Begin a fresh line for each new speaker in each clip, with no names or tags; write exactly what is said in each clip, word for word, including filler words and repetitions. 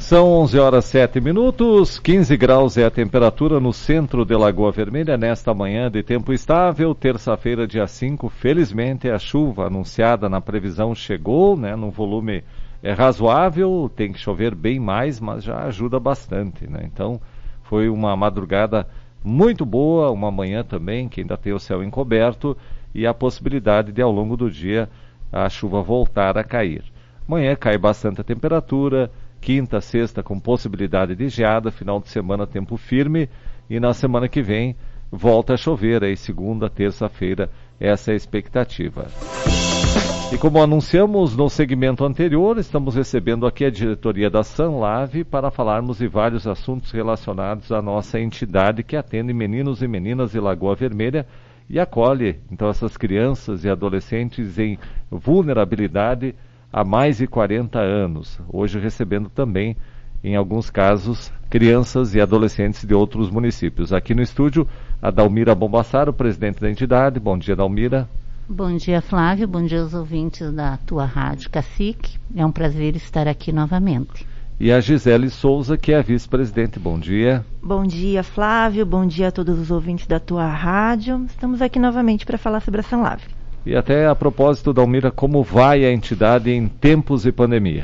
São onze horas e sete minutos, quinze graus é a temperatura no centro de Lagoa Vermelha nesta manhã de tempo estável, terça-feira, dia cinco. Felizmente a chuva anunciada na previsão chegou, né, num volume é razoável, tem que chover bem mais, mas já ajuda bastante, né? Então foi uma madrugada muito boa, uma manhã também que ainda tem o céu encoberto e a possibilidade de ao longo do dia a chuva voltar a cair. Amanhã cai bastante a temperatura, quinta, sexta com possibilidade de geada, final de semana tempo firme e na semana que vem volta a chover, aí segunda, terça-feira, essa é a expectativa. E como anunciamos no segmento anterior, estamos recebendo aqui a diretoria da Sanlave para falarmos de vários assuntos relacionados à nossa entidade que atende meninos e meninas de Lagoa Vermelha e acolhe então essas crianças e adolescentes em vulnerabilidade há mais de quarenta anos, hoje recebendo também, em alguns casos, crianças e adolescentes de outros municípios. Aqui no estúdio, a Dalmira Bombassaro, presidente da entidade. Bom dia, Dalmira.
Bom dia, Flávio. Bom dia aos ouvintes da tua rádio Cacique. É um prazer estar aqui novamente.
E a Gisele Souza, que é a vice-presidente. Bom dia.
Bom dia, Flávio. Bom dia a todos os ouvintes da tua rádio. Estamos aqui novamente para falar sobre a Sanlave.
E até a propósito, Dalmira, como vai a entidade em tempos de pandemia?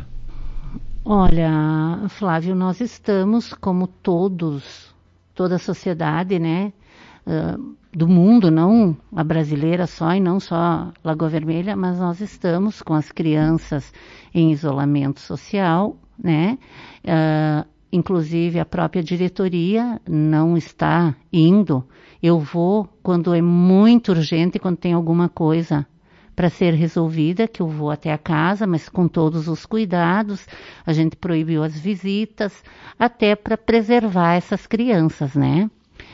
Olha, Flávio, nós estamos, como todos, toda a sociedade, né, uh, do mundo, não a brasileira só e não só Lagoa Vermelha, mas nós estamos com as crianças em isolamento social, né, uh, inclusive a própria diretoria não está indo. Eu vou quando é muito urgente, quando tem alguma coisa para ser resolvida, que eu vou até a casa, mas com todos os cuidados. A gente proibiu as visitas, até para preservar essas crianças, né?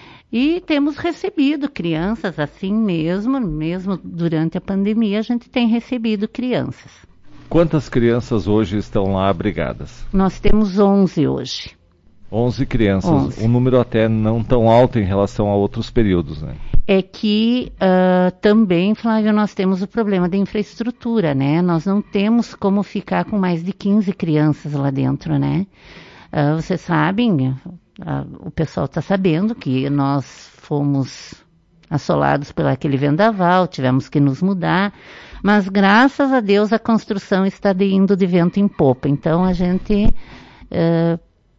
E temos recebido crianças assim mesmo, mesmo durante a pandemia, a gente tem recebido crianças.
Quantas crianças hoje estão lá abrigadas?
Nós temos onze hoje.
onze crianças,
onze.
Um número até não tão alto em relação a outros períodos, né?
É que uh, também, Flávio, nós temos o problema da infraestrutura, né? Nós não temos como ficar com mais de quinze crianças lá dentro, né? Uh, vocês sabem, uh, o pessoal está sabendo que nós fomos assolados por aquele vendaval, tivemos que nos mudar, mas graças a Deus a construção está indo de vento em popa. Então a gente... Uh,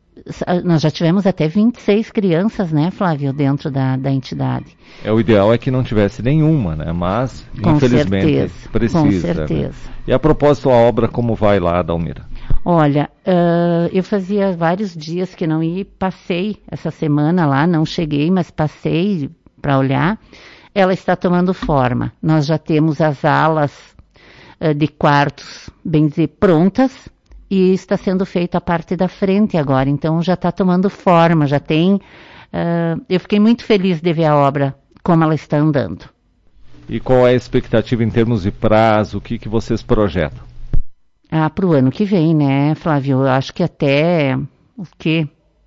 Nós já tivemos até vinte e seis crianças, né, Flávio, dentro da, da entidade.
É, o ideal é que não tivesse nenhuma, né, mas
com
infelizmente
certeza,
precisa.
Com certeza.
Né? E a propósito, a obra, como vai lá, Dalmira?
Olha, uh, eu fazia vários dias que não ia, passei essa semana lá, não cheguei, mas passei para olhar. Ela está tomando forma. Nós já temos as alas uh, de quartos, bem dizer, prontas. E está sendo feita a parte da frente agora, então já está tomando forma, já tem... Uh, eu fiquei muito feliz de ver a obra, como ela está andando.
E qual é a expectativa em termos de prazo, o que, que vocês projetam?
Ah, para o ano que vem, né, Flávio? Eu acho que até... O quê?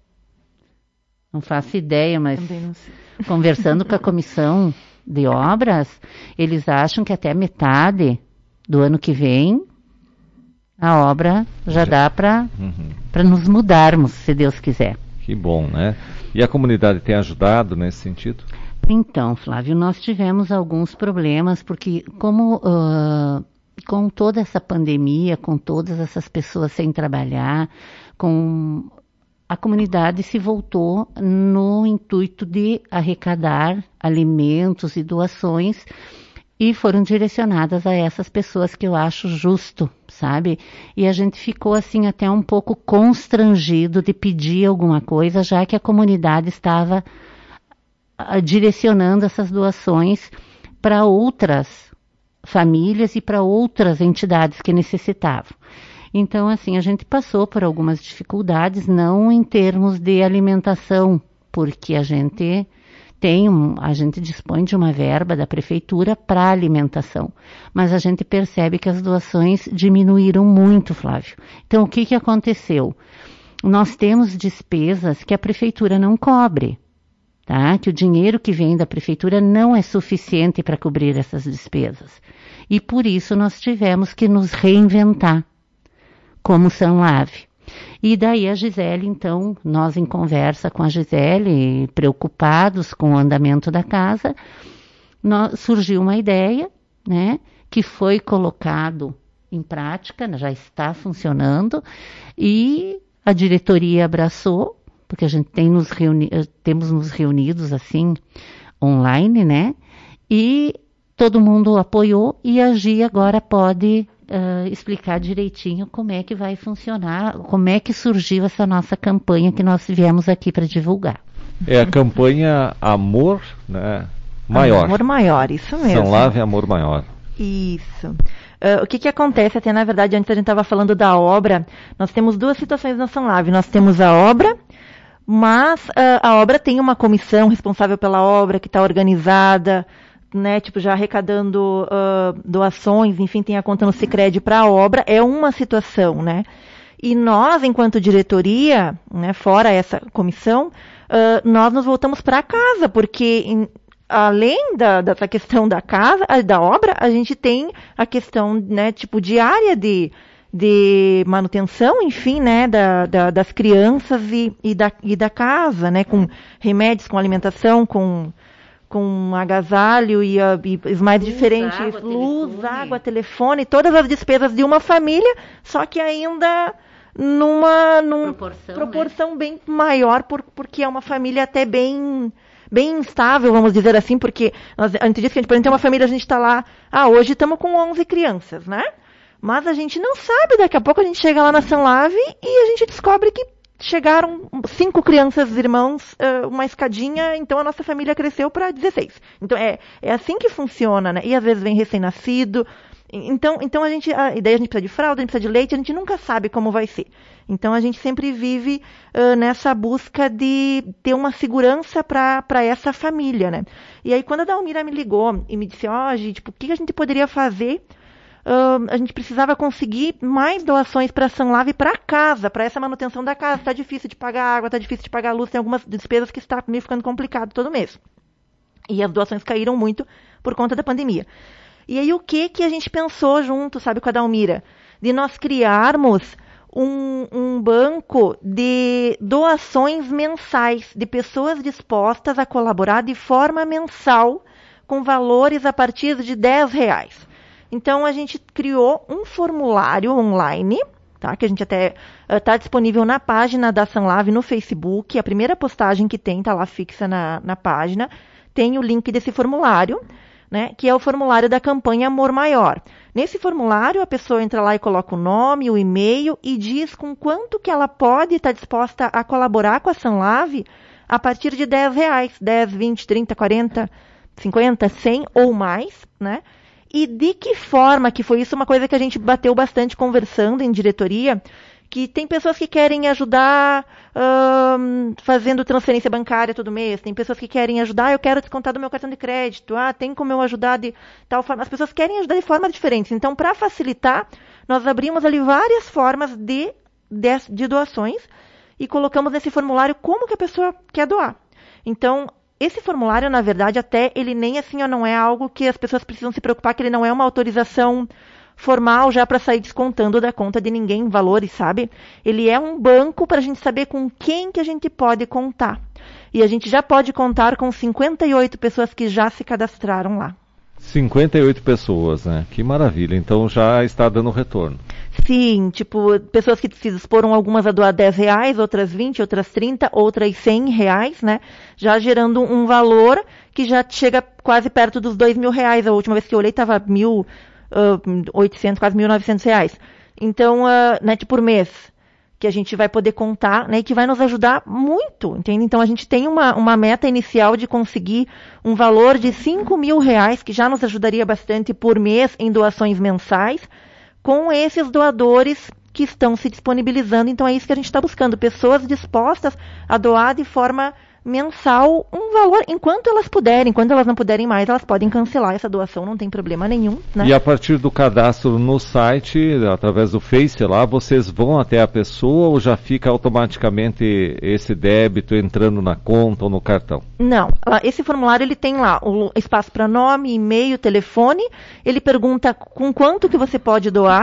Não faço ideia, mas conversando com a comissão de obras, eles acham que até metade do ano que vem... A obra já dá para uhum. para nos mudarmos, se Deus quiser.
Que bom, né? E a comunidade tem ajudado nesse sentido?
Então, Flávio, nós tivemos alguns problemas, porque como uh, com toda essa pandemia, com todas essas pessoas sem trabalhar, com a comunidade se voltou no intuito de arrecadar alimentos e doações, e foram direcionadas a essas pessoas que eu acho justo, sabe? E a gente ficou assim até um pouco constrangido de pedir alguma coisa, já que a comunidade estava uh, direcionando essas doações para outras famílias e para outras entidades que necessitavam. Então, assim, a gente passou por algumas dificuldades, não em termos de alimentação, porque a gente... Tem um, a gente dispõe de uma verba da prefeitura para alimentação, mas a gente percebe que as doações diminuíram muito, Flávio. Então, o que que aconteceu? Nós temos despesas que a prefeitura não cobre, tá? Que o dinheiro que vem da prefeitura não é suficiente para cobrir essas despesas. E por isso nós tivemos que nos reinventar como Sanlave. E daí a Gisele, então, nós em conversa com a Gisele, preocupados com o andamento da casa, nós, surgiu uma ideia, né, que foi colocado em prática, já está funcionando, e a diretoria abraçou, porque a gente tem nos reuni- temos nos reunidos assim, online, né, e todo mundo apoiou, e a Gi agora pode uh, explicar direitinho como é que vai funcionar, como é que surgiu essa nossa campanha que nós viemos aqui para divulgar.
É a campanha Amor, né, Maior.
Amor Maior, isso mesmo.
São Lave Amor Maior.
Isso. Uh, o que que acontece, até na verdade, antes a gente estava falando da obra, nós temos duas situações na São Lave. Nós temos a obra, mas uh, a obra tem uma comissão responsável pela obra, que está organizada, né, tipo, já arrecadando uh, doações, enfim, tem a conta no Sicredi para a obra, é uma situação, né? E nós, enquanto diretoria, né, fora essa comissão, uh, nós nos voltamos para casa, porque em, além da, dessa questão da casa, da obra, a gente tem a questão, né, tipo, diária de, de manutenção, enfim, né, da, da, das crianças e, e, da, e da casa, né, com remédios, com alimentação, com... com agasalho e, uh, e os mais luz, diferentes, água, luz, telefone. água, telefone, todas as despesas de uma família, só que ainda numa, numa proporção, proporção né? bem maior, por, porque é uma família até bem, bem instável, vamos dizer assim, porque nós, a gente diz que a gente pode ter uma família, a gente está lá, ah, hoje estamos com onze crianças, né? Mas a gente não sabe, daqui a pouco a gente chega lá na São Lave e a gente descobre que chegaram cinco crianças, irmãos, uma escadinha, então a nossa família cresceu para dezesseis. Então é, é assim que funciona, né? E às vezes vem recém-nascido. Então, então a gente, a, e daí a gente precisa de fralda, a gente precisa de leite, a gente nunca sabe como vai ser. Então a gente sempre vive uh, nessa busca de ter uma segurança para essa família, né? E aí quando a Dalmira me ligou e me disse, ó, oh, tipo, o que a gente poderia fazer? Uh, a gente precisava conseguir mais doações para São Lave e para casa, para essa manutenção da casa. Está difícil de pagar água, está difícil de pagar luz, tem algumas despesas que está meio ficando complicado todo mês. E as doações caíram muito por conta da pandemia. E aí o que que a gente pensou junto, sabe, com a Dalmira? De nós criarmos um, um banco de doações mensais, de pessoas dispostas a colaborar de forma mensal com valores a partir de dez reais. Então, a gente criou um formulário online, tá? Que a gente até está uh, disponível na página da São Lave no Facebook. A primeira postagem que tem está lá fixa na, na página. Tem o link desse formulário, né? Que é o formulário da campanha Amor Maior. Nesse formulário, a pessoa entra lá e coloca o nome, o e-mail e diz com quanto que ela pode estar tá disposta a colaborar com a São Lave a partir de dez reais. dez, vinte, trinta, quarenta, cinquenta, cem ou mais, né? E de que forma, que foi isso uma coisa que a gente bateu bastante conversando em diretoria, que tem pessoas que querem ajudar hum, fazendo transferência bancária todo mês, tem pessoas que querem ajudar, eu quero descontar do meu cartão de crédito, ah, tem como eu ajudar de tal forma. As pessoas querem ajudar de formas diferentes. Então, para facilitar, nós abrimos ali várias formas de, de, de doações e colocamos nesse formulário como que a pessoa quer doar. Então, esse formulário, na verdade, até ele nem assim, ó, não é algo que as pessoas precisam se preocupar, que ele não é uma autorização formal já para sair descontando da conta de ninguém valores, sabe? Ele é um banco para a gente saber com quem que a gente pode contar. E a gente já pode contar com cinquenta e oito pessoas que já se cadastraram lá.
cinquenta e oito pessoas, né? Que maravilha. Então já está dando retorno.
Sim, tipo, pessoas que se disporam algumas a doar dez reais, outras vinte, outras trinta, outras cem reais, né? Já gerando um valor que já chega quase perto dos dois mil reais. A última vez que eu olhei estava mil e oitocentos, quase mil e novecentos reais. Então, uh, net por mês, que a gente vai poder contar, né? E que vai nos ajudar muito, entende? Então, a gente tem uma, uma meta inicial de conseguir um valor de cinco mil reais, que já nos ajudaria bastante por mês em doações mensais, com esses doadores que estão se disponibilizando. Então é isso que a gente está buscando, pessoas dispostas a doar de forma mensal um valor, enquanto elas puderem. Enquanto elas não puderem mais, elas podem cancelar essa doação, não tem problema nenhum, né?
E a partir do cadastro no site, através do Face lá, vocês vão até a pessoa ou já fica automaticamente esse débito entrando na conta ou no cartão?
Não, esse formulário ele tem lá o espaço para nome, e-mail, telefone, ele pergunta com quanto que você pode doar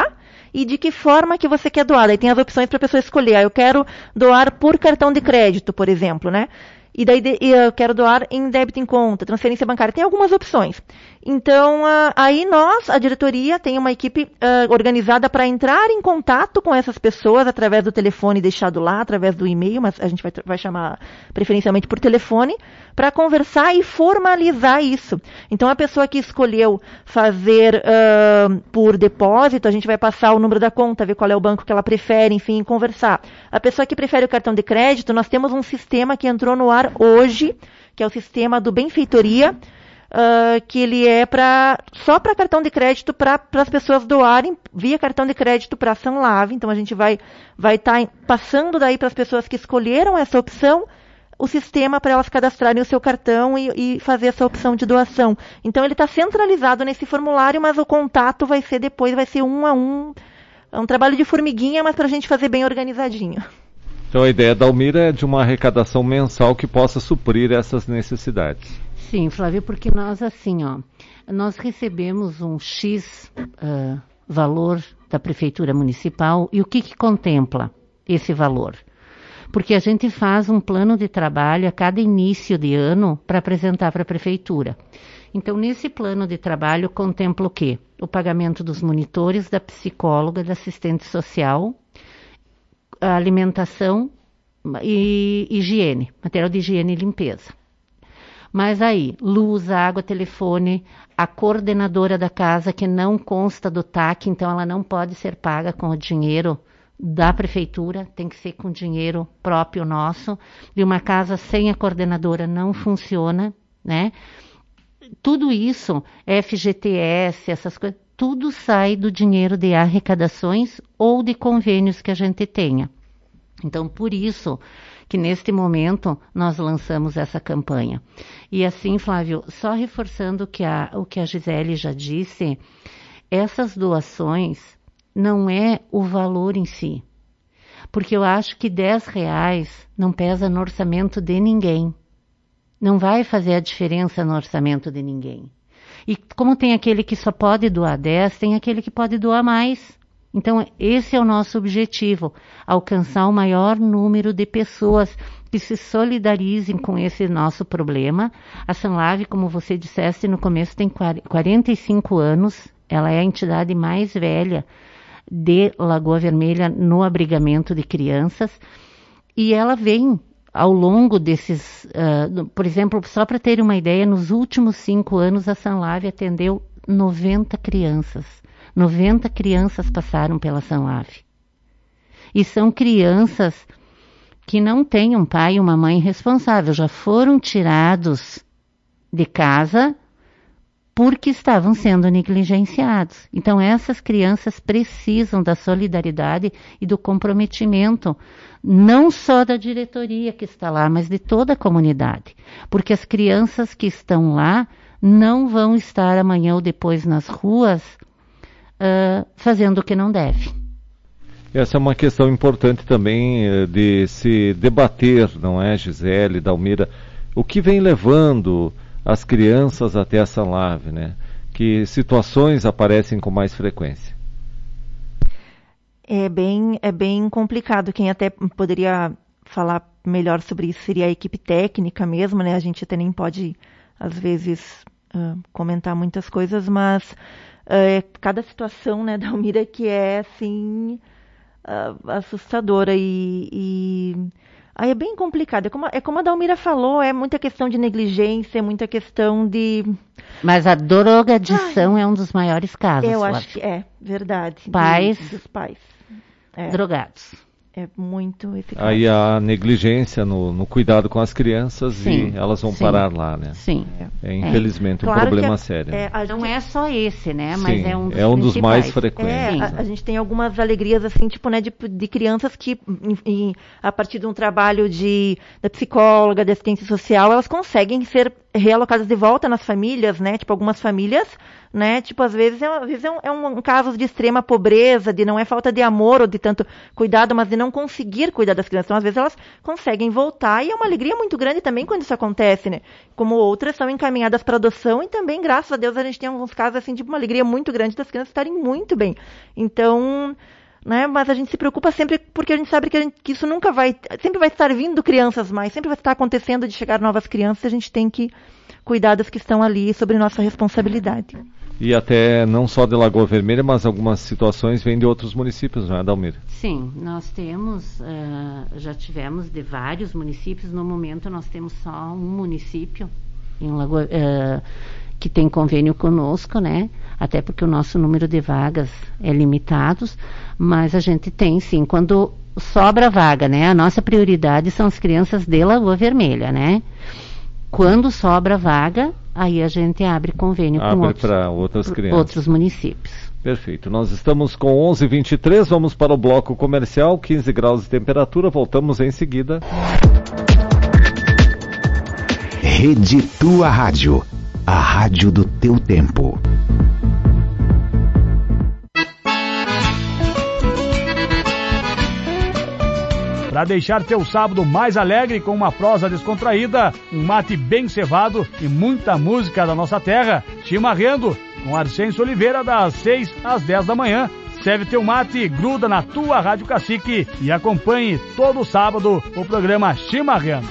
e de que forma que você quer doar. Daí tem as opções para a pessoa escolher. Ah, eu quero doar por cartão de crédito, por exemplo, né? E daí de, eu quero doar em débito em conta, transferência bancária, tem algumas opções. Então, uh, aí nós, a diretoria, tem uma equipe uh, organizada para entrar em contato com essas pessoas através do telefone deixado lá, através do e-mail, mas a gente vai, vai chamar preferencialmente por telefone, para conversar e formalizar isso. Então, a pessoa que escolheu fazer uh, por depósito, a gente vai passar o número da conta, ver qual é o banco que ela prefere, enfim, conversar. A pessoa que prefere o cartão de crédito, nós temos um sistema que entrou no ar hoje, que é o sistema do Benfeitoria, uh, que ele é pra, só para cartão de crédito, para as pessoas doarem via cartão de crédito para a Sanlave. Então a gente vai vai estar tá passando daí para as pessoas que escolheram essa opção, o sistema para elas cadastrarem o seu cartão e, e fazer essa opção de doação. Então ele está centralizado nesse formulário, mas o contato vai ser depois, vai ser um a um. É um trabalho de formiguinha, mas para a gente fazer bem organizadinho.
Então a ideia da Almira é de uma arrecadação mensal que possa suprir essas necessidades.
Sim, Flávio, porque nós assim, ó, nós recebemos um X uh, valor da Prefeitura Municipal e o que, que contempla esse valor? Porque a gente faz um plano de trabalho a cada início de ano para apresentar para a Prefeitura. Então, nesse plano de trabalho contempla o quê? O pagamento dos monitores, da psicóloga, da assistente social, a alimentação e higiene, material de higiene e limpeza. Mas aí, luz, água, telefone, a coordenadora da casa que não consta do T A C, então ela não pode ser paga com o dinheiro da prefeitura, tem que ser com dinheiro próprio nosso. E uma casa sem a coordenadora não funciona, né? Tudo isso, F G T S, essas coisas, tudo sai do dinheiro de arrecadações ou de convênios que a gente tenha. Então, por isso que neste momento nós lançamos essa campanha. E assim, Flávio, só reforçando que a, o que a Gisele já disse, essas doações não é o valor em si. Porque eu acho que dez reais não pesa no orçamento de ninguém. Não vai fazer a diferença no orçamento de ninguém. E como tem aquele que só pode doar dez, tem aquele que pode doar mais. Então, esse é o nosso objetivo, alcançar o maior número de pessoas que se solidarizem com esse nosso problema. A Sanlave, como você disseste no começo, tem quarenta e cinco anos, ela é a entidade mais velha de Lagoa Vermelha no abrigamento de crianças, e ela vem ao longo desses, uh, por exemplo, só para ter uma ideia, nos últimos cinco anos a Sanlave atendeu noventa crianças. noventa crianças passaram pela Sanlave. E são crianças que não têm um pai e uma mãe responsável, já foram tirados de casa porque estavam sendo negligenciados. Então essas crianças precisam da solidariedade e do comprometimento, não só da diretoria que está lá, mas de toda a comunidade. Porque as crianças que estão lá não vão estar amanhã ou depois nas ruas Uh, fazendo o que não deve.
Essa é uma questão importante também uh, de se debater, não é, Gisele, Dalmira? O que vem levando as crianças até a Sanlave, né? Que situações aparecem com mais frequência?
É bem, é bem complicado. Quem até poderia falar melhor sobre isso seria a equipe técnica mesmo, né? A gente até nem pode, às vezes, uh, comentar muitas coisas, mas É, cada situação, né, da Almira que é, assim, uh, assustadora e, e aí é bem complicado. É como, é como a Dalmira falou, é muita questão de negligência, é muita questão de...
Mas a drogadição Ai, é um dos maiores casos.
Eu
Flávia.
acho que é, verdade.
Pais,
de, dos pais. É.
Drogados.
É muito eficaz.
Aí a negligência no, no cuidado com as crianças, sim, e elas vão sim, parar lá, né?
Sim.
É, infelizmente, é. um
claro
problema
é,
sério.
É,
gente, não é só esse, né? Mas
sim,
é um dos,
é um dos mais
principais.
frequentes.
É, a, a gente tem algumas alegrias, assim, tipo, né, de, de crianças que, em, em, a partir de um trabalho de, da psicóloga, de assistência social, elas conseguem ser realocadas de volta nas famílias, né? Tipo, algumas famílias né? Tipo, às vezes, é, às vezes é, um, é um caso de extrema pobreza, de não é falta de amor ou de tanto cuidado, mas de não conseguir cuidar das crianças. Então, às vezes, elas conseguem voltar e é uma alegria muito grande também quando isso acontece, né? Como outras são encaminhadas para adoção e também, graças a Deus, a gente tem alguns casos, assim, de uma alegria muito grande das crianças estarem muito bem. Então, né? Mas a gente se preocupa sempre porque a gente sabe que, a gente, que isso nunca vai, sempre vai estar vindo crianças mais, sempre vai estar acontecendo de chegar novas crianças, a gente tem que cuidar das que estão ali sobre nossa responsabilidade.
E até não só de Lagoa Vermelha, mas algumas situações vêm de outros municípios, não é, Dalmir?
Sim, nós temos, uh, já tivemos de vários municípios, no momento nós temos só um município em Lagoa, uh, que tem convênio conosco, né? Até porque o nosso número de vagas é limitado, mas a gente tem sim, quando sobra vaga, né? A nossa prioridade são as crianças de Lagoa Vermelha, né? Quando sobra vaga, aí a gente abre convênio
abre
com outros,
para outras crianças.
Outros municípios.
Perfeito. Nós estamos com onze e vinte e três, vamos para o bloco comercial, quinze graus de temperatura, voltamos em seguida.
Rede Tua Rádio, a rádio do teu tempo.
Para deixar teu sábado mais alegre com uma prosa descontraída, um mate bem cevado e muita música da nossa terra, Chimarrando, com Arsenio Oliveira das seis às dez da manhã. Serve teu mate, gruda na tua Rádio Cacique e acompanhe todo sábado o programa Chimarrando.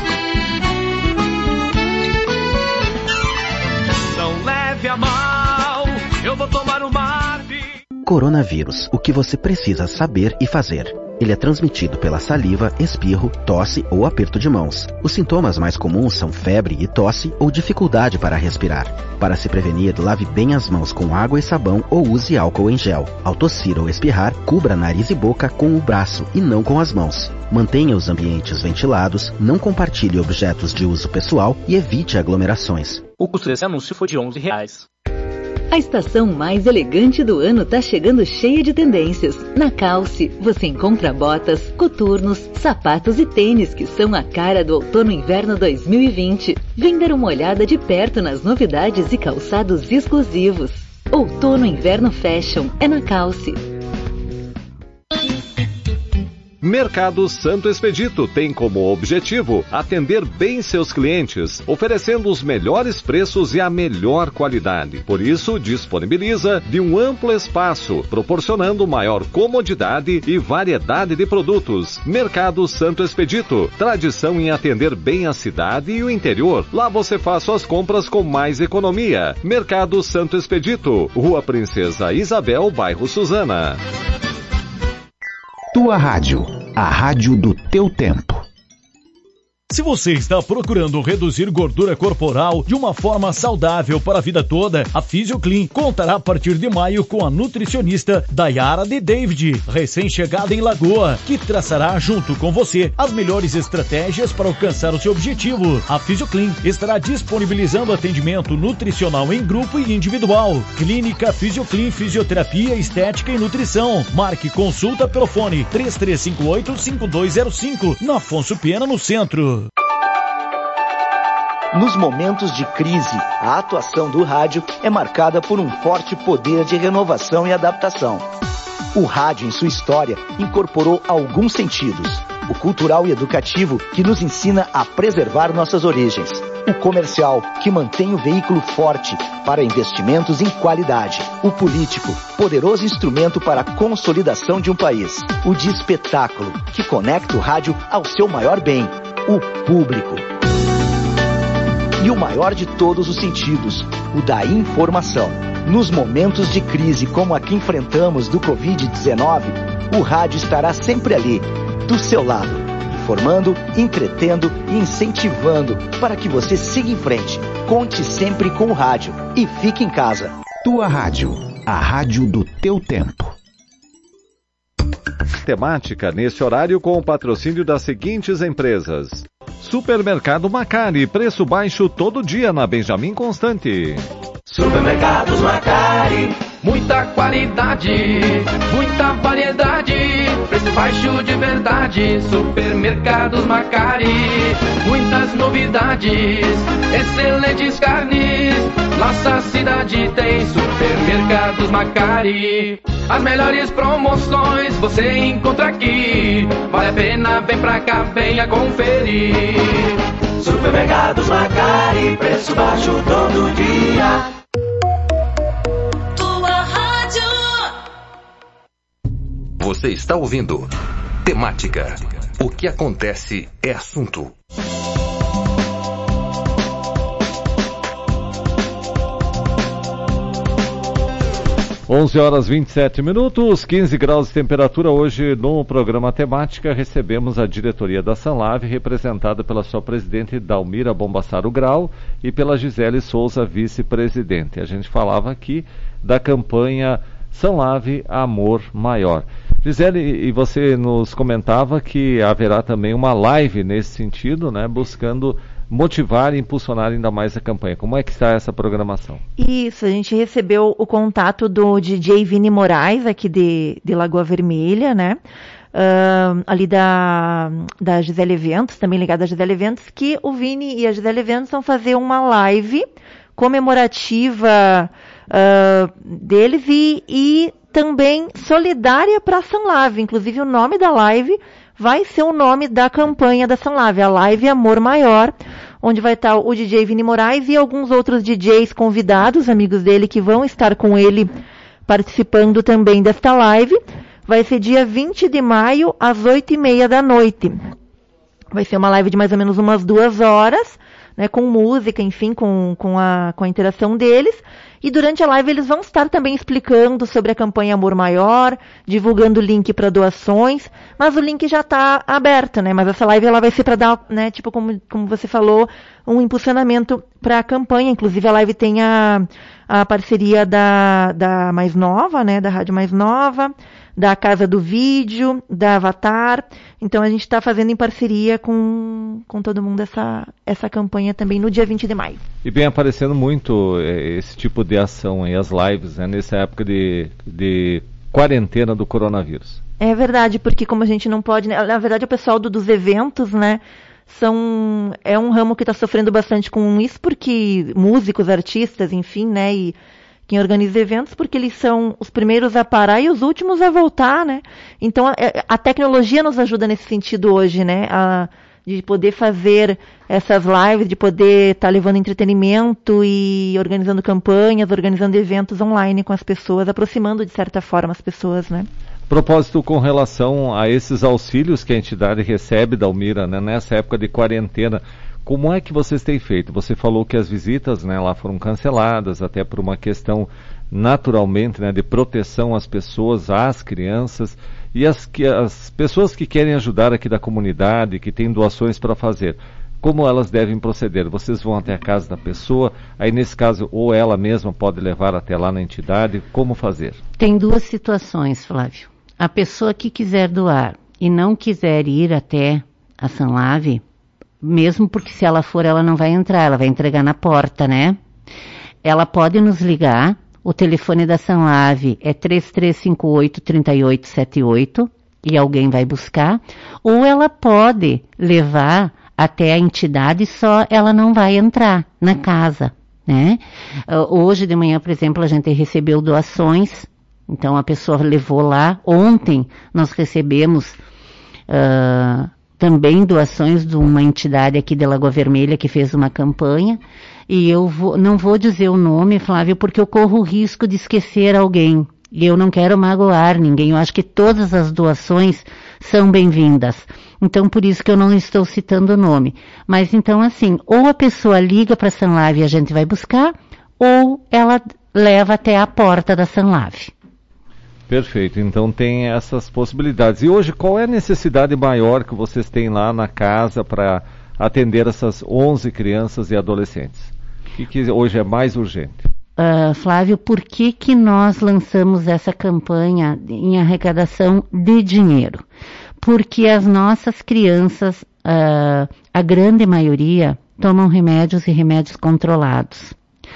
Não leve a mal, eu vou tomar um mate.
Coronavírus, o que você precisa saber e fazer. Ele é transmitido pela saliva, espirro, tosse ou aperto de mãos. Os sintomas mais comuns são febre e tosse ou dificuldade para respirar. Para se prevenir, lave bem as mãos com água e sabão ou use álcool em gel. Ao tossir ou espirrar, cubra nariz e boca com o braço e não com as mãos. Mantenha os ambientes ventilados, não compartilhe objetos de uso pessoal e evite aglomerações.
O custo desse anúncio foi de onze reais.
A estação mais elegante do ano está chegando cheia de tendências. Na Calce, você encontra botas, coturnos, sapatos e tênis que são a cara do outono-inverno dois mil e vinte. Vem dar uma olhada de perto nas novidades e calçados exclusivos. Outono-inverno Fashion é na Calce.
Mercado Santo Expedito tem como objetivo atender bem seus clientes, oferecendo os melhores preços e a melhor qualidade. Por isso, disponibiliza de um amplo espaço, proporcionando maior comodidade e variedade de produtos. Mercado Santo Expedito, tradição em atender bem a cidade e o interior. Lá você faz suas compras com mais economia. Mercado Santo Expedito, Rua Princesa Isabel, bairro Suzana.
Tua Rádio, a rádio do teu tempo.
Se você está procurando reduzir gordura corporal de uma forma saudável para a vida toda, a PhysioClean contará a partir de maio com a nutricionista Dayara de David, recém-chegada em Lagoa, que traçará junto com você as melhores estratégias para alcançar o seu objetivo. A PhysioClean estará disponibilizando atendimento nutricional em grupo e individual. Clínica PhysioClean, Fisioterapia, Estética e Nutrição. Marque consulta pelo fone três três cinco oito, cinco dois zero cinco, na Afonso Pena, no centro.
Nos momentos de crise, a atuação do rádio é marcada por um forte poder de renovação e adaptação. O rádio, em sua história, incorporou alguns sentidos. O cultural e educativo, que nos ensina a preservar nossas origens. O comercial, que mantém o veículo forte para investimentos em qualidade. O político, poderoso instrumento para a consolidação de um país. O de espetáculo, que conecta o rádio ao seu maior bem, o público. E o maior de todos os sentidos, o da informação. Nos momentos de crise como a que enfrentamos do covid dezenove, o rádio estará sempre ali, do seu lado, informando, entretendo e incentivando para que você siga em frente. Conte sempre com o rádio e fique em casa.
Tua Rádio, a rádio do teu tempo.
Temática nesse horário com o patrocínio das seguintes empresas. Supermercado Macari, preço baixo todo dia na Benjamin Constante.
Supermercados Macari, muita qualidade, muita variedade, preço baixo de verdade. Supermercados Macari, muitas novidades, excelentes carnes, Nossa cidade tem Supermercados Macari. As melhores promoções você encontra aqui. Vale a pena, vem pra cá, venha conferir.
Supermercados Macari, preço baixo todo dia.
Tua rádio.
Você está ouvindo Temática. O que acontece é assunto.
onze horas e vinte e sete minutos, quinze graus de temperatura. Hoje no programa Temática recebemos a diretoria da Sanlave, representada pela sua presidente Dalmira Bombassaro Grau e pela Gisele Souza, vice-presidente. A gente falava aqui da campanha Sanlave Amor Maior. Gisele, e você nos comentava que haverá também uma live nesse sentido, né, buscando motivar e impulsionar ainda mais a campanha. Como é que está essa programação?
Isso, a gente recebeu o contato do D J Vini Moraes, aqui de, de Lagoa Vermelha, né? Uh, ali da, da Gisele Eventos, também ligada à Gisele Eventos, que o Vini e a Gisele Eventos vão fazer uma live comemorativa uh, deles e, e também solidária para a Sanlave. Inclusive o nome da live vai ser o nome da campanha da Sanlave, a Live Amor Maior, onde vai estar o D J Vini Moraes e alguns outros D Js convidados, amigos dele, que vão estar com ele participando também desta live. Vai ser dia vinte de maio, às oito e meia da noite. Vai ser uma live de mais ou menos umas duas horas, né, com música, enfim, com, com, a, com a interação deles. E durante a live eles vão estar também explicando sobre a campanha Amor Maior, divulgando o link para doações, mas o link já está aberto, né? Mas essa live ela vai ser para dar, né, tipo como, como você falou, um impulsionamento para a campanha. Inclusive a live tem a, a parceria da, da Mais Nova, né? Da Rádio Mais Nova, da Casa do Vídeo, da Avatar. Então a gente está fazendo em parceria com, com todo mundo essa, essa campanha também no dia vinte de maio.
E vem aparecendo muito é, esse tipo de ação aí, as lives, né, nessa época de, de quarentena do coronavírus.
É verdade, porque como a gente não pode, né, na verdade o pessoal do, dos eventos, né, são, é um ramo que está sofrendo bastante com isso, porque músicos, artistas, enfim, né, e quem organiza eventos, porque eles são os primeiros a parar e os últimos a voltar, né? Então, a, a tecnologia nos ajuda nesse sentido hoje, né? A, de poder fazer essas lives, de poder estar tá levando entretenimento e organizando campanhas, organizando eventos online com as pessoas, aproximando, de certa forma, as pessoas, né?
Propósito com relação a esses auxílios que a entidade recebe, Dalmira, né, nessa época de quarentena, como é que vocês têm feito? Você falou que as visitas, né, lá foram canceladas, até por uma questão, naturalmente, né, de proteção às pessoas, às crianças, e as, que, as pessoas que querem ajudar aqui da comunidade, que têm doações para fazer, como elas devem proceder? Vocês vão até a casa da pessoa, aí nesse caso, ou ela mesma pode levar até lá na entidade, como fazer?
Tem duas situações, Flávio. A pessoa que quiser doar e não quiser ir até a Sanlave, mesmo porque se ela for, ela não vai entrar, ela vai entregar na porta, né? Ela pode nos ligar, o telefone da Sanlave é três três cinco oito, três oito sete oito e alguém vai buscar, ou ela pode levar até a entidade, só ela não vai entrar na casa, né? Uh, hoje de manhã, por exemplo, a gente recebeu doações, então a pessoa levou lá. Ontem nós recebemos uh, também doações de uma entidade aqui de Lagoa Vermelha que fez uma campanha, e eu vou, não vou dizer o nome, Flávio, porque eu corro o risco de esquecer alguém, e eu não quero magoar ninguém. Eu acho que todas as doações são bem-vindas, então por isso que eu não estou citando o nome. Mas então assim, ou a pessoa liga para a Sanlave e a gente vai buscar, ou ela leva até a porta da Sanlave.
Perfeito, então tem essas possibilidades. E hoje, qual é a necessidade maior que vocês têm lá na casa para atender essas onze crianças e adolescentes? O que, que hoje é mais urgente?
Uh, Flávio, por que que nós lançamos essa campanha em arrecadação de dinheiro? Porque as nossas crianças, uh, a grande maioria, tomam remédios e remédios controlados.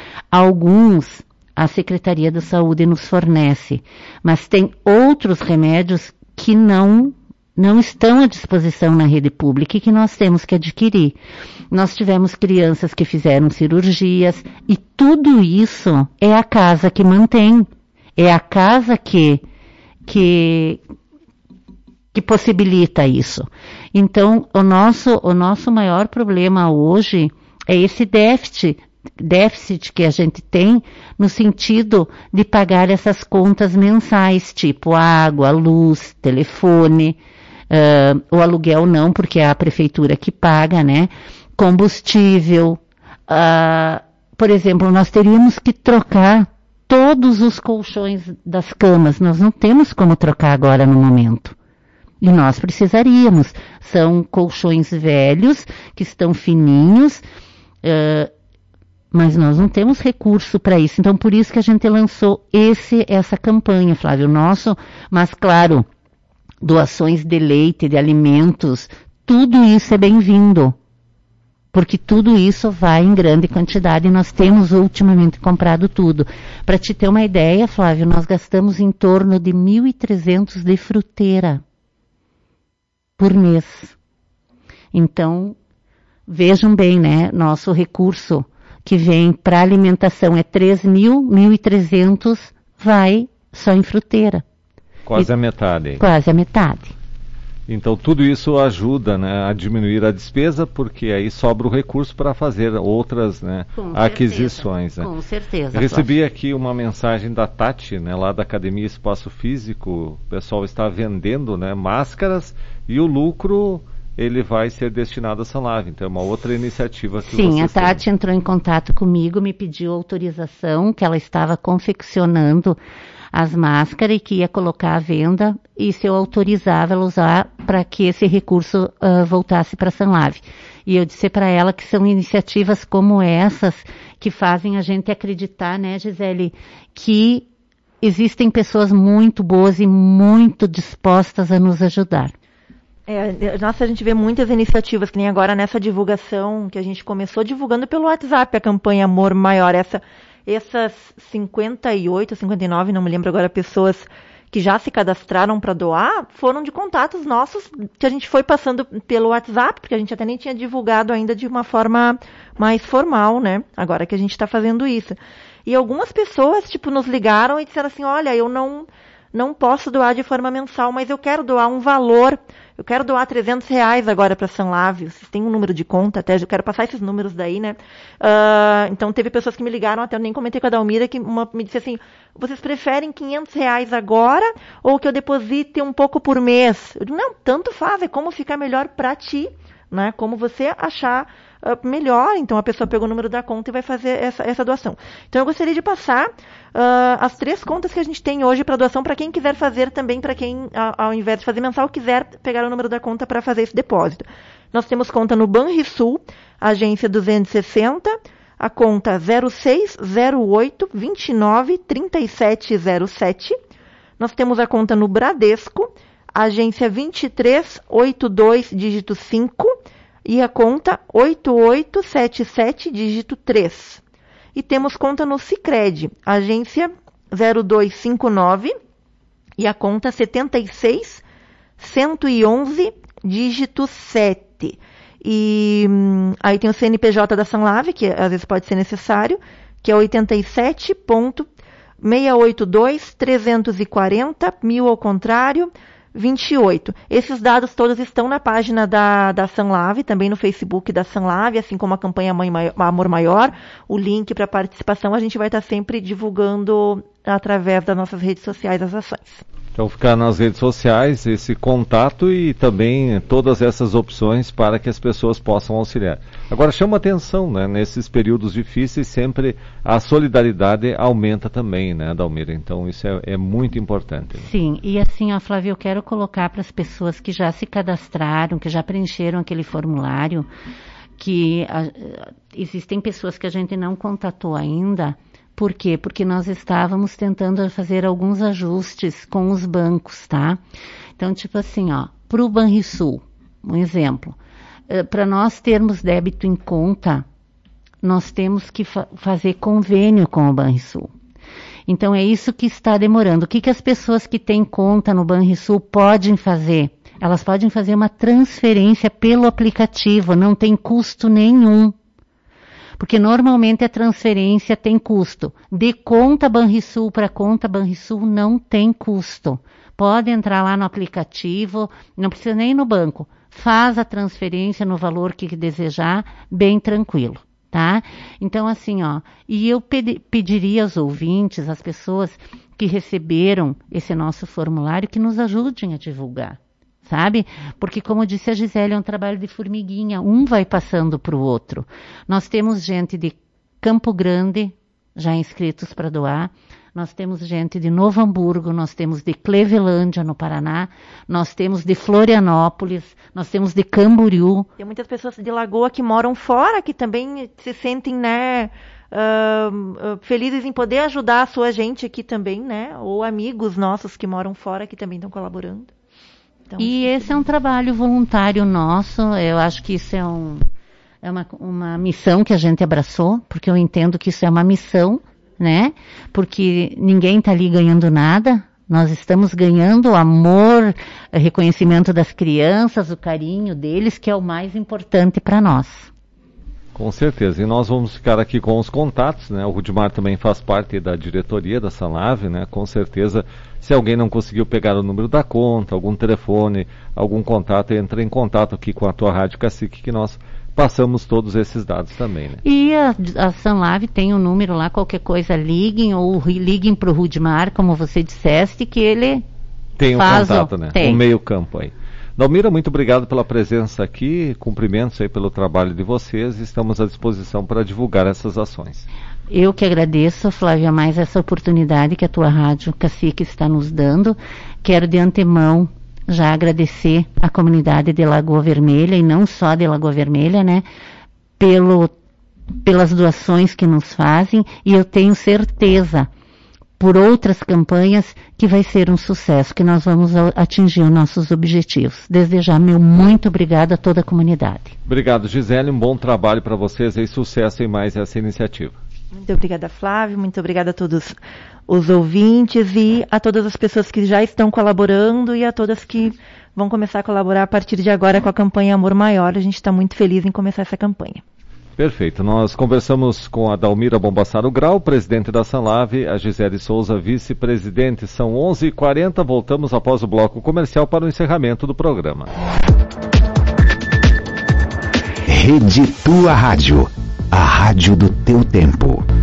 Alguns a Secretaria da Saúde nos fornece, mas tem outros remédios que não não estão à disposição na rede pública e que nós temos que adquirir. Nós tivemos crianças que fizeram cirurgias e tudo isso é a casa que mantém, é a casa que, que, que possibilita isso. Então, o nosso, o nosso maior problema hoje é esse déficit, déficit que a gente tem no sentido de pagar essas contas mensais, tipo água, luz, telefone. Uh, o aluguel não, porque é a prefeitura que paga, né? Combustível. Uh, por exemplo, nós teríamos que trocar todos os colchões das camas. Nós não temos como trocar agora no momento. E nós precisaríamos. São colchões velhos, que estão fininhos, uh, mas nós não temos recurso para isso. Então, por isso que a gente lançou esse, essa campanha, Flávio, nosso, mas claro, doações de leite, de alimentos, tudo isso é bem-vindo, porque tudo isso vai em grande quantidade e nós temos ultimamente comprado tudo. Para te ter uma ideia, Flávio, nós gastamos em torno de mil e trezentos de fruteira por mês. Então, vejam bem, né, nosso recurso que vem para alimentação é três mil, mil e trezentos vai só em fruteira.
Quase
e,
a metade.
Quase a metade.
Então tudo isso ajuda, né, a diminuir a despesa, porque aí sobra o recurso para fazer outras, né, aquisições. Né?
Com certeza.
Eu recebi aqui uma mensagem da Tati, né, lá da Academia Espaço Físico. O pessoal está vendendo, né, máscaras e o lucro ele vai ser destinado a Sanlave. Então é uma outra iniciativa que
Sim, a Tati
têm.
entrou em contato comigo, me pediu autorização, que ela estava confeccionando as máscaras e que ia colocar à venda e se eu autorizava ela usar para que esse recurso uh, voltasse para a Sanlave. E eu disse para ela que são iniciativas como essas que fazem a gente acreditar, né, Gisele, que existem pessoas muito boas e muito dispostas a nos ajudar.
É, nossa, a gente vê muitas iniciativas, que nem agora nessa divulgação que a gente começou divulgando pelo WhatsApp, a campanha Amor Maior, essa Essas cinquenta e oito, cinquenta e nove, não me lembro agora, pessoas que já se cadastraram para doar, foram de contatos nossos que a gente foi passando pelo WhatsApp, porque a gente até nem tinha divulgado ainda de uma forma mais formal, né? Agora que a gente está fazendo isso. E algumas pessoas, tipo, nos ligaram e disseram assim, olha, eu não, não posso doar de forma mensal, mas eu quero doar um valor. Eu quero doar trezentos reais agora para Sanlave. Vocês têm um número de conta até, eu quero passar esses números daí, né? Uh, então teve pessoas que me ligaram, até eu nem comentei com a Dalmira, que uma, me disse assim, vocês preferem quinhentos reais agora ou que eu deposite um pouco por mês? Eu digo, não, tanto faz, é como ficar melhor para ti, né? Como você achar uh, melhor. Então a pessoa pegou o número da conta e vai fazer essa, essa doação. Então eu gostaria de passar uh, as três contas que a gente tem hoje para doação, para quem quiser fazer também, para quem, ao, ao invés de fazer mensal, quiser pegar o número da conta para fazer esse depósito. Nós temos conta no Banrisul, agência duzentos e sessenta, a conta zero seis zero oito, vinte e nove, trinta e sete zero sete. Nós temos a conta no Bradesco, agência vinte e três oitenta e dois, dígito cinco, e a conta oito oito sete sete, dígito três. E temos conta no Sicredi, agência zero dois cinco nove, e a conta setenta e seis cento e onze, dígito sete. E hum, aí tem o C N P J da Sanlave, que às vezes pode ser necessário, que é oitenta e sete ponto seiscentos e oitenta e dois, trezentos e quarenta, mil ao contrário, vinte e oito. Esses dados todos estão na página da, da Sanlave, também no Facebook da Sanlave, assim como a campanha Mãe Maior, Amor Maior. O link para participação a gente vai estar sempre divulgando através das nossas redes sociais as ações.
Então ficar nas redes sociais esse contato e também todas essas opções para que as pessoas possam auxiliar. Agora chama atenção, né? Nesses períodos difíceis sempre a solidariedade aumenta também, né, Dalmira? Então isso é, é muito importante. Né?
Sim, e assim, ó, Flávio, eu quero colocar para as pessoas que já se cadastraram, que já preencheram aquele formulário, que a, existem pessoas que a gente não contatou ainda. Por quê? Porque nós estávamos tentando fazer alguns ajustes com os bancos, tá? Então, tipo assim, ó, para o Banrisul, um exemplo, uh, para nós termos débito em conta, nós temos que fa- fazer convênio com o Banrisul. Então, é isso que está demorando. O que, que as pessoas que têm conta no Banrisul podem fazer? elas podem fazer uma transferência pelo aplicativo, não tem custo nenhum. Porque normalmente a transferência tem custo. De conta Banrisul para conta Banrisul não tem custo. Pode entrar lá no aplicativo, não precisa nem ir no banco. Faz a transferência no valor que desejar, bem tranquilo, tá? Então assim, ó, e eu pedi, pediria aos ouvintes, às pessoas que receberam esse nosso formulário, que nos ajudem a divulgar. Sabe? Porque, como disse a Gisele, é um trabalho de formiguinha, um vai passando para o outro. Nós temos gente de Campo Grande, já inscritos para doar, nós temos gente de Novo Hamburgo, nós temos de Clevelândia, no Paraná, nós temos de Florianópolis, nós temos de Camboriú.
Tem muitas pessoas de Lagoa que moram fora, que também se sentem, né, uh, uh, felizes em poder ajudar a sua gente aqui também, né? Ou amigos nossos que moram fora, que também estão colaborando. Então,
e esse é um trabalho voluntário nosso, eu acho que isso é, um, é uma, uma missão que a gente abraçou, porque eu entendo que isso é uma missão, né? Porque ninguém está ali ganhando nada, nós estamos ganhando o amor, o reconhecimento das crianças, o carinho deles, que é o mais importante para nós.
Com certeza, e nós vamos ficar aqui com os contatos, né? O Rudimar também faz parte da diretoria da Sanlave, né? Com certeza, se alguém não conseguiu pegar o número da conta, algum telefone, algum contato, entra em contato aqui com a tua Rádio Cacique, que nós passamos todos esses dados também, né?
E a, a Sanlave tem um número lá, qualquer coisa, liguem ou liguem para o Rudimar, como você disseste, que ele
tem um
faz
contato,
o...
né?
Tem.
Um meio campo aí. Dalmira, muito obrigado pela presença aqui, cumprimentos aí pelo trabalho de vocês, estamos à disposição para divulgar essas ações.
Eu que agradeço, Flávia, mais essa oportunidade que a tua Rádio Cacique está nos dando. Quero de antemão já agradecer a comunidade de Lagoa Vermelha, e não só de Lagoa Vermelha, né, pelo, pelas doações que nos fazem, e eu tenho certeza, por outras campanhas, que vai ser um sucesso, que nós vamos atingir os nossos objetivos. Desde já, meu muito obrigado a toda a comunidade.
Obrigado, Gisele, um bom trabalho para vocês e sucesso em mais essa iniciativa.
Muito obrigada, Flávio, muito obrigada a todos os ouvintes e a todas as pessoas que já estão colaborando e a todas que vão começar a colaborar a partir de agora com a campanha Amor Maior. A gente está muito feliz em começar essa campanha.
Perfeito. Nós conversamos com a Dalmira Bombassaro Grau, presidente da Sanlave, a Gisele Souza, vice-presidente. São onze e quarenta, voltamos após o bloco comercial para o encerramento do programa.
Rede Tua Rádio, a rádio do teu tempo.